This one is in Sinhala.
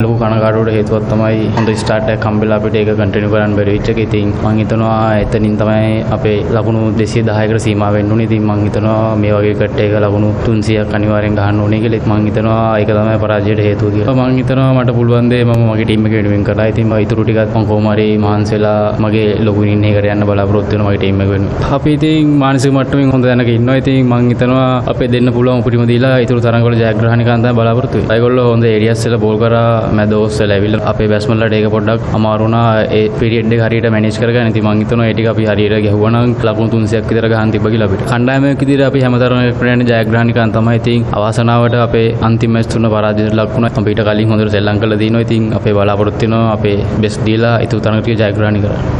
ලොකු කනගාටුවට හේතුවක් තමයි හොඳ ස්ටාර්ට් එකක් හම්බෙලා අපිට ඒක කන්ටිනියු කරන්න බැරි වෙච්ච එක. ඉතින් මම හිතනවා එතනින් තමයි අපේ ලකුණු 210කට සීමා වෙන්න ඕනේ. ඉතින් මම හිතනවා මේ වගේ කට් එක ලකුණු 300ක් අනිවාර්යෙන් ගහන්න ඕනේ කියලා. මම හිතනවා ඒක තමයි පරාජයට හේතුව කියලා. මම හිතනවා මට පුළුවන් දේ මම මගේ ටීම් එක වෙනුවෙන් කරලා. ඉතින් මම ඊටු ටිකත් මම කොහොම හරි මහන්සිලා මගේ ලොකු ඉන්නේ එකට යන්න බලාපොරොත්තු වෙනවා මගේ ටීම් එක වෙනුවෙන්. අපි ඉතින් මානසික මට්ටමින් හොඳ දැනක ඉන්නවා. ඉතින් මම හිතනවා අපේ දෙන්න පුළුවන් උපරිම දීලා ඊටු තරඟවල ජයග්‍රහණය කරන්න තමයි බලාපොරොත්තු වෙන්නේ. ඒගොල්ලෝ හොඳ ඒරියස් වල බෝල් කරා මැද ඕස් වල ඇවිල්ලා අපේ බැට්ස්මන්ලාට ඒක පොඩ්ඩක් අමාරු වුණා. ඒ පීරියඩ් එක හරියට මැනේජ් කරගන්න. ඉතින් මම හිතනවා ඒ ටික අපි හරියට ගැහුවා නම් ලකුණු 300ක් විතර ගහන්න තිබ්බ කියලා අපිට. කණ්ඩායමක් විදිහට අපි හැමතරම ප්‍රේරණ ජයග්‍රහණය කරන් තමයි. ඉතින් අවාසනාවට අපේ අන්තිම මැච් තුන පරාජයට ලක් වුණා. අපිට කලින් හොඳට සෙල්ලම් කරලා දිනවා. ඉතින් අපේ බලාපොරොත්තු වෙනවා අපේ බෙස්ට් දීලා ඊටු තරඟ ටික ජයග්‍රහණය කරන්න.